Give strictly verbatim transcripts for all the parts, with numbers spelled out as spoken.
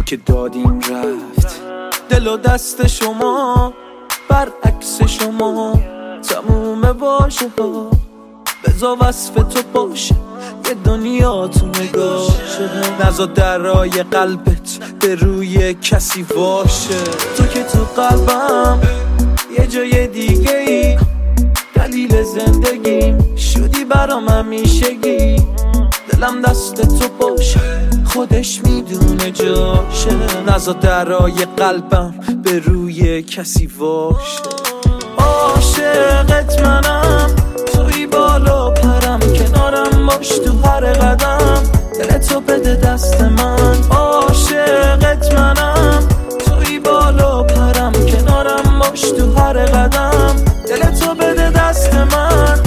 که دادیم رفت. دل و دست شما برعکس شما تموم باشه ها. بذار وصف تو باشه یه دنیا تو نگاه شده. نذار درای قلبت به روی کسی باشه. تو که تو قلبم یه جای دیگه ای، دلیل زندگیم شدی برام همیشگی. دلم دست تو باشه خودش میدونه جاشه. نذار درای قلبم به روی کسی باشه. عاشقت منم توی بالا پرم، کنارم باش تو هر قدم. دلتو بده دست من. عاشقت منم توی بالا پرم، کنارم باش تو هر قدم. دلتو بده دست من.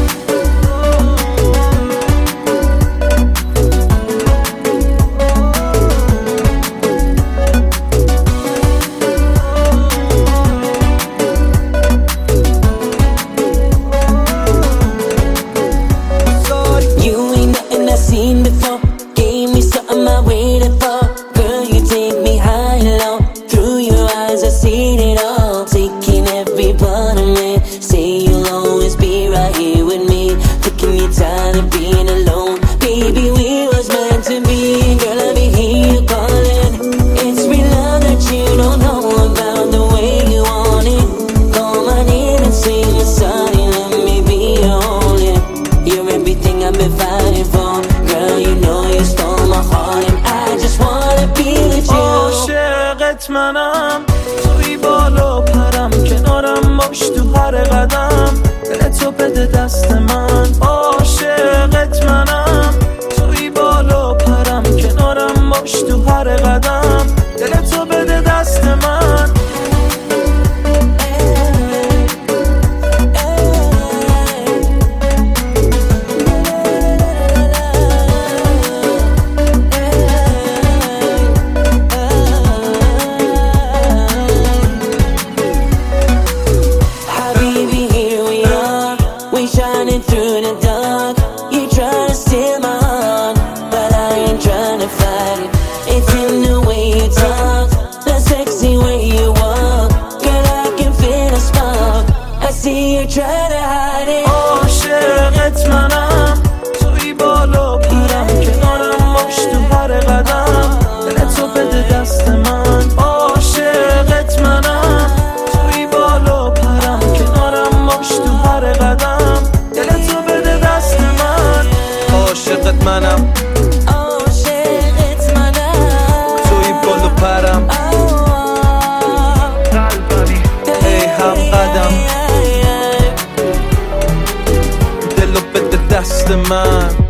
Seen before, gave me something I waited for. Girl, you take me high and low. Through your eyes I seen it all. Taking every part of me. Say you'll always be right here with me. Taking your time and being alone. Baby, we was meant to be. Girl, I be hear you calling. It's real love that you don't know about, the way you want it. Call my name and sing a song. Let me be your only. You're everything I've been fighting for. عاشقت منم توی بالا پرم، کنارم باش تو هر قدم. دلتو بده دست من. عاشقت منم توی بالا پرم، کنارم باش تو هر قدم. دلتو بده دست من. Shining through the dark, you try to steal my heart, but I ain't trying to fight it. It's in the way you talk, the sexy way you walk. Girl, I can feel a spark. I see you try to hide it. عاشقت منم توی بالا پرم، کنارم باش تو هر قدم. دلتو بده دست من. عاشقت منم توی بالا پرم، کنارم باش تو هر قدم. دلتو بده دست من. عاشقت منم عاشقت منم توی بالا پرم، قلبمی ای هم قدم. دلو بده دست من.